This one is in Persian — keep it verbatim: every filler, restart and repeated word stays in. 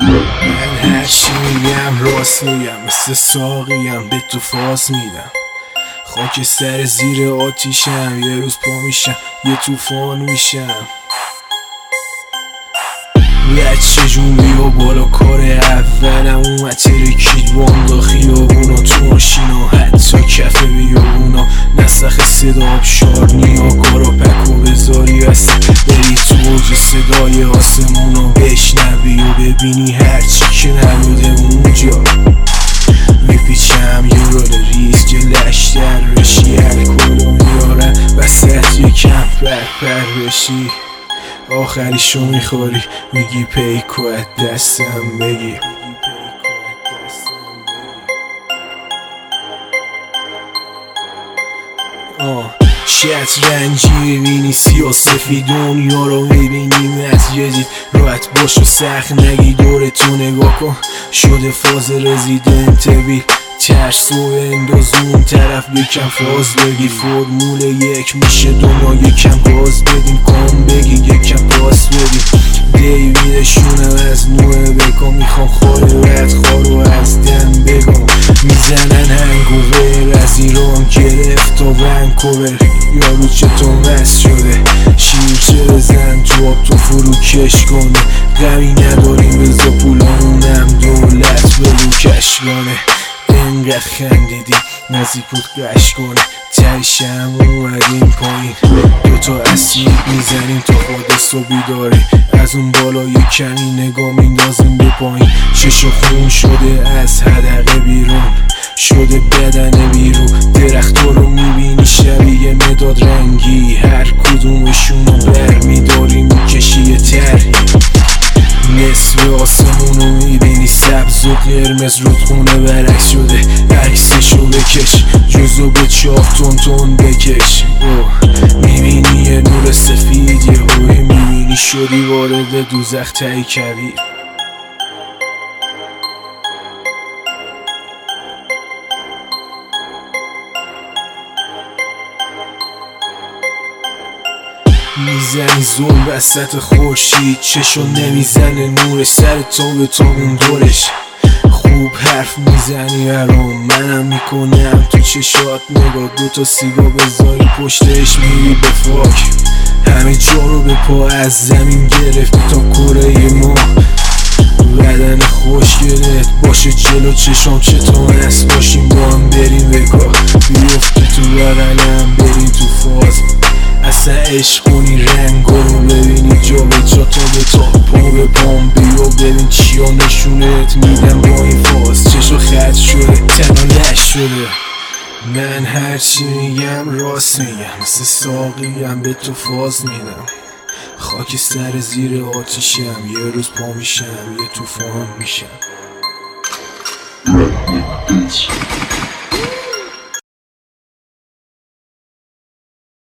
من هرچی میگم راست میگم، مثل ساقیم به تو فاز میدم. خاک سر زیر آتیشم، یه روز پا میشم یه طوفان میشم. بچه جون بیا بالا، کار اولم اومد ترکید بام دا خیابونا، تو ماشینا حتی کف بیابونا، نسخ صدا آبشار نیاگارا پکو بذاری بس بری تو اوج صدای آسمونا، بشنوی و ببینی هرچی که نبوده اونجا. میپیچم یه رول ریز که لشتر بشی، الکلو میارم وسط یکم پر پر بشی، آخریشو میخوری میگی پیکو از دستم بگی. آه شطرنجی میبینی سیاسفی، دنیا رو میبینی از یه دید، راحت باش و سخت نگی، دورتو نگاه کن شده فاز رزیدنت بیل، ترس و انداز اون طرف یکم فاز بگی، فرمول یک میشه دونا یکم باز بدیم، کام بگی یکم پاس بدیم، دیویدشونم از نوع بکن، میخوام خوره رد خارو از دم بگم، میزنن هنگوور از ایران گرفت تا ونکوور، یارو چطور مست شده شیرچه بزن تو آب تو فروکش کنه، غمی نداریم بزا پولامونم دولت بلو کشگانه، انقدر خندیدی نزدیک بود قش کنه، تریشم اومدیم پایین، دوتا اسید میزنیم تا حادث و بیداری، از اون بالا یک کمی نگاه میندازیم به پایین، چشو خون شده از حدقه بیرون، شده بدن بیرون، درختا رو میبینی شبیه مداد رنگی، هر کدومشون رو بر میداری میکشی یه ترهی، نصف آسمون رو میبینی سبز و قرمز، رودخونه برعکس شده عکسشو بکش، جزو به چاق تون تون بکش، میبینی یه نور سفید یه هوی میبینی شدی وارد دوزخ تایی کبیر. میزنی زول وسط خورشید، چشو نمیزنه نور سر تو به تو اون دورش، خوب حرف میزنی برام منم میکنم تو چشات نگاه، دوتا سیگا بذاری پشتش میری به فاک، همه جا رو به پا از زمین گرفتی تا کره ما، بدن خوشگلت باشه جلو چشام چطور هست باشیم با هم بریم بگاه، بیفته تو بغلم بریم تو فاز، اصلا عشق کنی رنگا رو ببینی جا به جا تا به تا پا به پام، بیا ببین چیا نشونت میدم با این فاز، چشو خط شده تنها لش شده، من هرچی میگم راست میگم، مثل ساقیم به تو فاز میدم، خاک سر زیر آتیشم، یه روز پا میشم یه طوفان میشم.